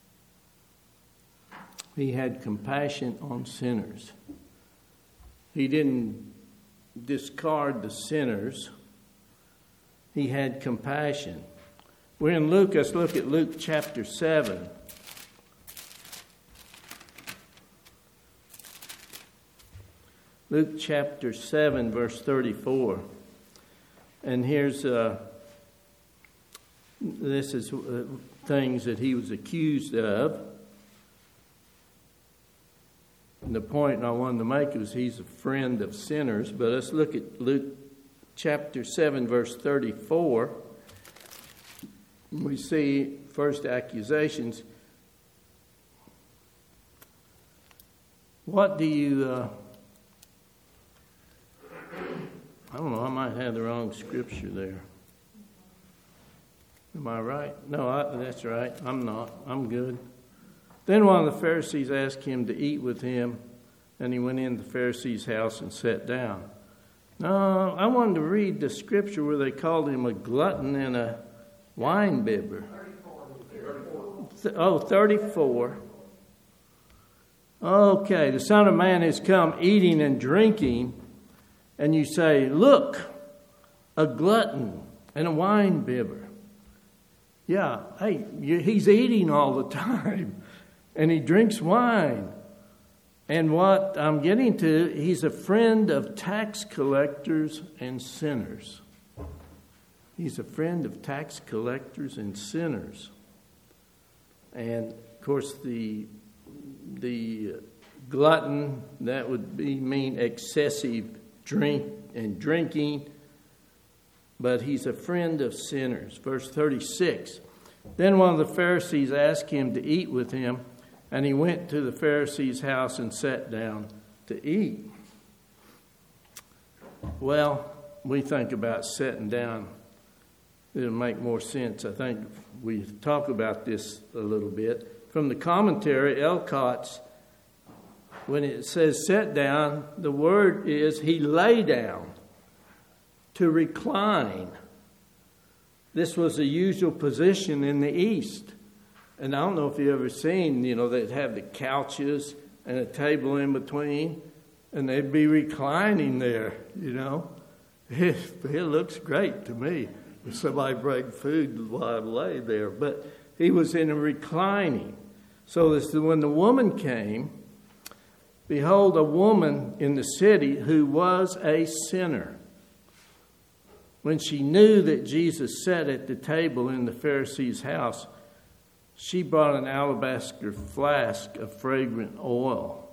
He had compassion on sinners. He didn't discard the sinners. He had compassion. We're in Luke. Let's look at Luke chapter 7. Luke chapter 7, verse 34. And here's, this is things that he was accused of. And the point I wanted to make was he's a friend of sinners. But let's look at Luke chapter 7, verse 34. We see first accusations. What do you... I don't know, I might have the wrong scripture there. Am I right? No, that's right. I'm not. I'm good. Then one of the Pharisees asked him to eat with him, and he went in the Pharisee's house and sat down. No, I wanted to read the scripture where they called him a glutton and a wine bibber. 34. Okay, the Son of Man has come eating and drinking, and you say, look, a glutton and a wine bibber. Yeah, hey, he's eating all the time, and he drinks wine. And what I'm getting to, he's a friend of tax collectors and sinners. He's a friend of tax collectors and sinners. And, of course, the glutton, that would mean excessive drinking. But he's a friend of sinners. Verse 36. Then one of the Pharisees asked him to eat with him, and he went to the Pharisee's house and sat down to eat. Well, we think about sitting down. It'll make more sense. I think we talk about this a little bit. From the commentary, Elcott's, when it says sit down, the word is he lay down, to recline. This was a usual position in the East. And I don't know if you've ever seen, they'd have the couches and a table in between, and they'd be reclining there, It looks great to me. If somebody bring food while I lay there. But he was in a reclining. So when the woman came, behold, a woman in the city who was a sinner. When she knew that Jesus sat at the table in the Pharisee's house, she brought an alabaster flask of fragrant oil.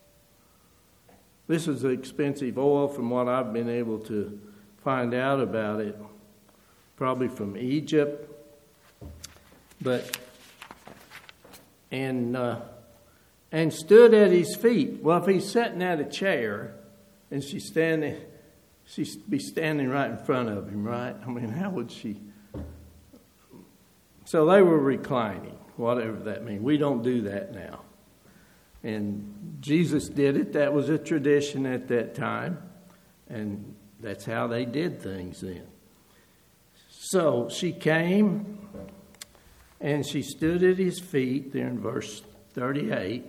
This is expensive oil from what I've been able to find out about it. Probably from Egypt. And stood at his feet. Well, if he's sitting at a chair and she'd be standing right in front of him, right? I mean, how would she? So they were reclining, whatever that means. We don't do that now. And Jesus did it. That was a tradition at that time. And that's how they did things then. So she came and she stood at his feet there in verse 38.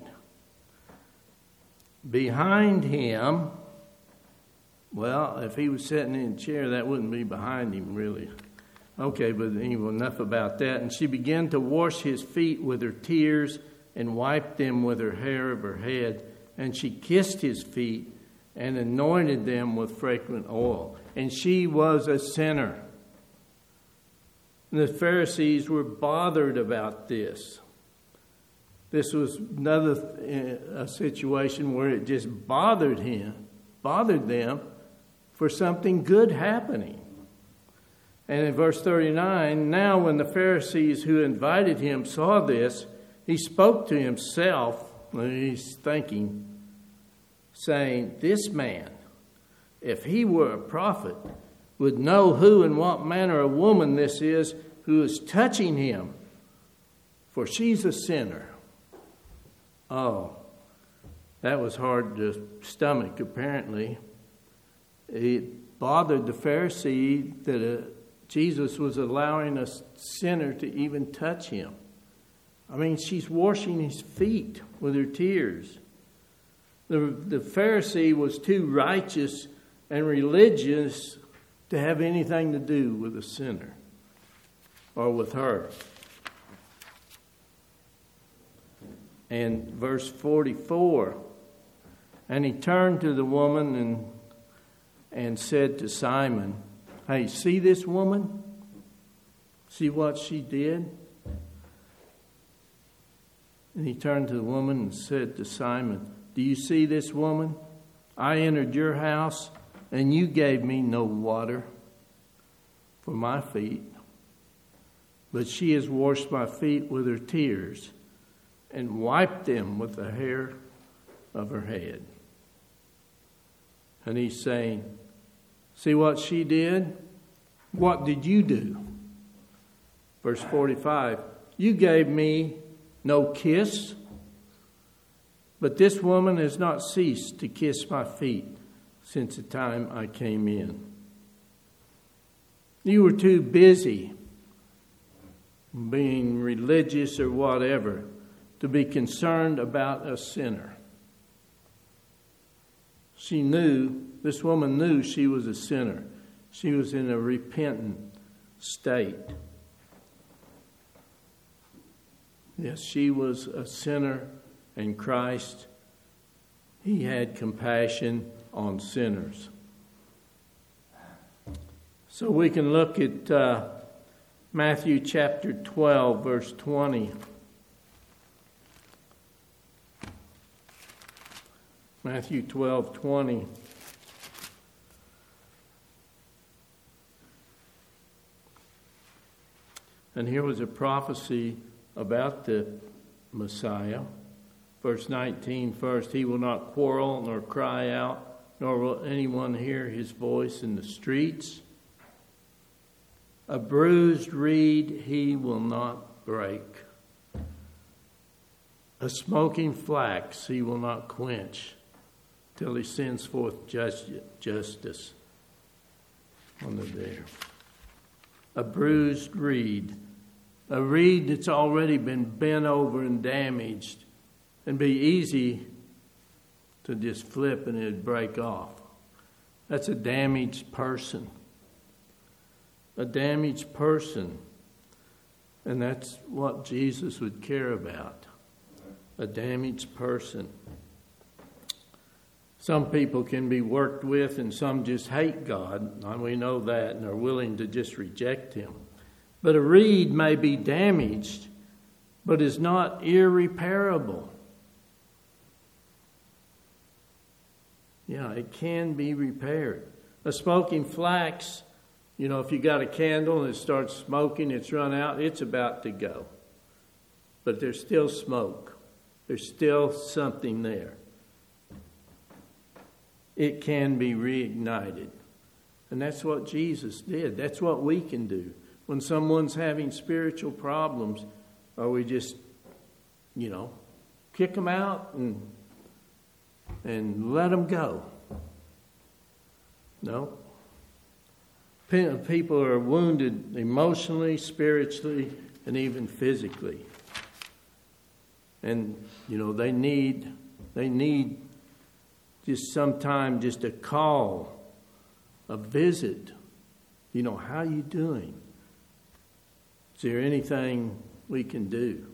Behind him, well, if he was sitting in a chair, that wouldn't be behind him really. Okay, but anyway, enough about that. And she began to wash his feet with her tears and wiped them with her hair of her head. And she kissed his feet and anointed them with fragrant oil. And she was a sinner. And the Pharisees were bothered about this. This was a situation where it just bothered them for something good happening. And in verse 39, now when the Pharisees who invited him saw this, he spoke to himself, he's thinking, saying, this man, if he were a prophet, would know who and what manner of woman this is who is touching him, for she's a sinner. Oh, that was hard to stomach, apparently. It bothered the Pharisee that Jesus was allowing a sinner to even touch him. I mean, she's washing his feet with her tears. The Pharisee was too righteous and religious to have anything to do with a sinner or with her. And verse 44, and he turned to the woman and said to Simon, hey, see this woman? See what she did? And he turned to the woman and said to Simon, do you see this woman? I entered your house, and you gave me no water for my feet, but she has washed my feet with her tears and wiped them with the hair of her head. And he's saying, see what she did? What did you do? Verse 45, you gave me no kiss, but this woman has not ceased to kiss my feet since the time I came in. You were too busy being religious or whatever to be concerned about a sinner. This woman knew she was a sinner. She was in a repentant state. Yes, she was a sinner, and Christ He had compassion on sinners. So we can look at Matthew chapter 12, verse 20. Matthew 12:20. And here was a prophecy about the Messiah. Verse 19 first, he will not quarrel nor cry out, nor will anyone hear his voice in the streets. A bruised reed he will not break. A smoking flax he will not quench, till he sends forth justice on the there. A bruised reed. A reed that's already been bent over and damaged, and be easy to just flip and it'd break off. That's a damaged person. A damaged person. And that's what Jesus would care about. A damaged person. Some people can be worked with and some just hate God. And we know that and are willing to just reject Him. But a reed may be damaged, but is not irreparable. Yeah, it can be repaired. A smoking flax, if you got a candle and it starts smoking, it's run out, it's about to go. But there's still smoke. There's still something there. It can be reignited. And that's what Jesus did. That's what we can do. When someone's having spiritual problems, or we just, kick them out and let them go. No. People are wounded emotionally, spiritually, and even physically. And, they need just sometime just a call, a visit. How you doing? Is there anything we can do?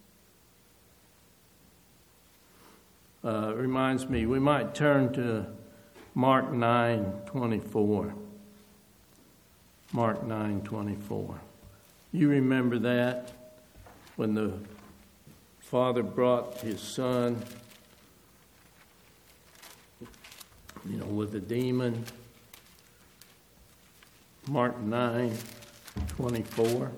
It reminds me, we might turn to Mark 9:24. Mark 9:24. You remember that when the father brought his son, with a demon. Mark 9:24.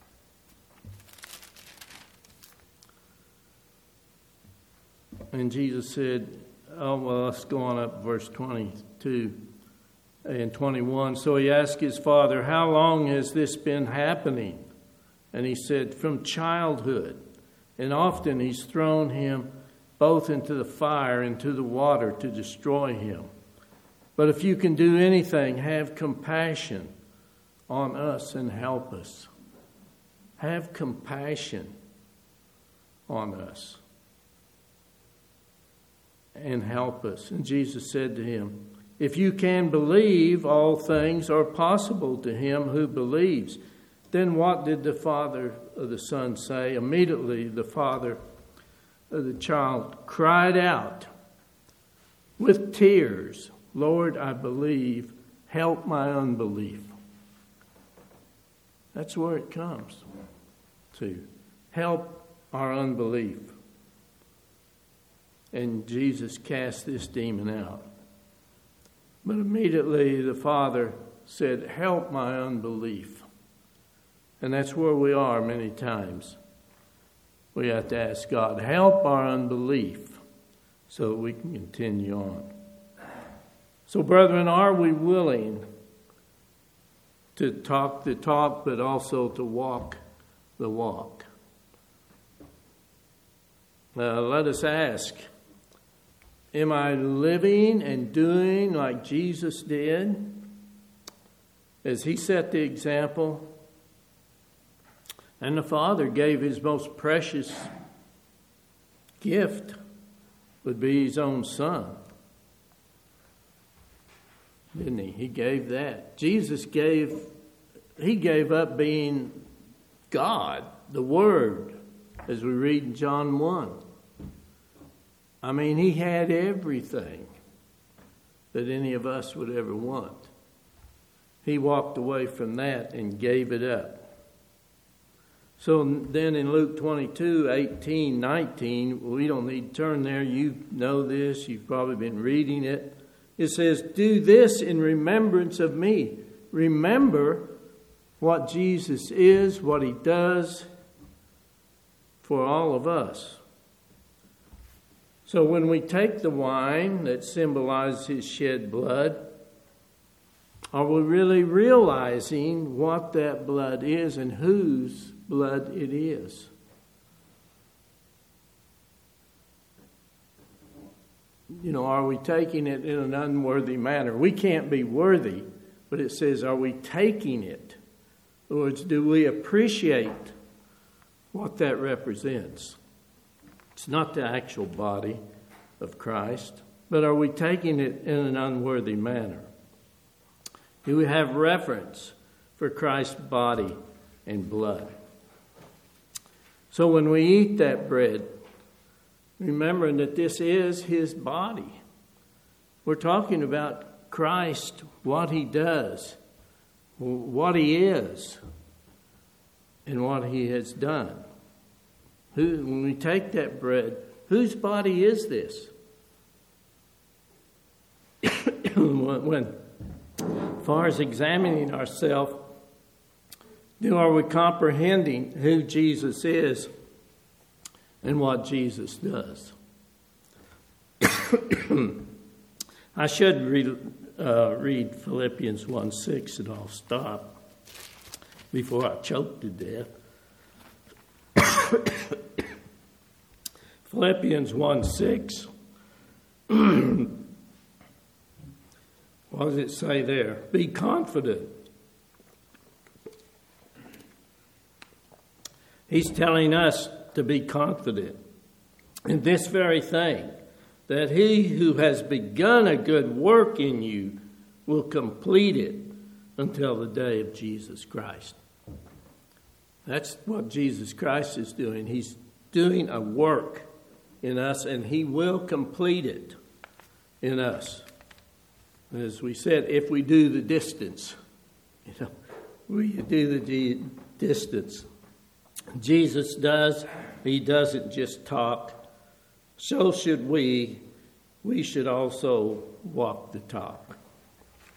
And Jesus said, let's go on up verse 22 and 21. So he asked his father, how long has this been happening? And he said, from childhood. And often he's thrown him both into the fire and into the water to destroy him. But if you can do anything, have compassion on us and help us. Have compassion on us and help us. And Jesus said to him, if you can believe, all things are possible to him who believes. Then what did the father of the son say? Immediately the father of the child cried out with tears, Lord, I believe, help my unbelief. That's where it comes to. Help our unbelief. And Jesus cast this demon out. But immediately the father said, help my unbelief. And that's where we are many times. We have to ask God, help our unbelief so that we can continue on. So, brethren, are we willing to talk the talk, but also to walk the walk? Let us ask, am I living and doing like Jesus did? As he set the example? And the Father gave his most precious gift, would be his own Son. Didn't he? He gave that. Jesus gave up being God, the Word, as we read in John 1. I mean, he had everything that any of us would ever want. He walked away from that and gave it up. So then in Luke 22, 18, 19, we don't need to turn there. You know this. You've probably been reading it. It says, do this in remembrance of me. Remember what Jesus is, what he does for all of us. So when we take the wine that symbolizes his shed blood, are we really realizing what that blood is and whose blood it is? You know, are we taking it in an unworthy manner? We can't be worthy, but it says, are we taking it? In other words, do we appreciate what that represents? It's not the actual body of Christ, but are we taking it in an unworthy manner? Do we have reverence for Christ's body and blood? So when we eat that bread, remembering that this is his body, we're talking about Christ, what he does, what he is, and what he has done. When we take that bread, whose body is this? As far as examining ourselves, are we comprehending who Jesus is and what Jesus does? I should read Philippians 1:6, and I'll stop before I choke to death. Philippians 1:6. What does it say there? Be confident. He's telling us to be confident in this very thing, that he who has begun a good work in you will complete it until the day of Jesus Christ. That's what Jesus Christ is doing. He's doing a work in us, and he will complete it in us. As we said, if we do the distance, we do the distance. Jesus does. He doesn't just talk. So should we. We should also walk the talk.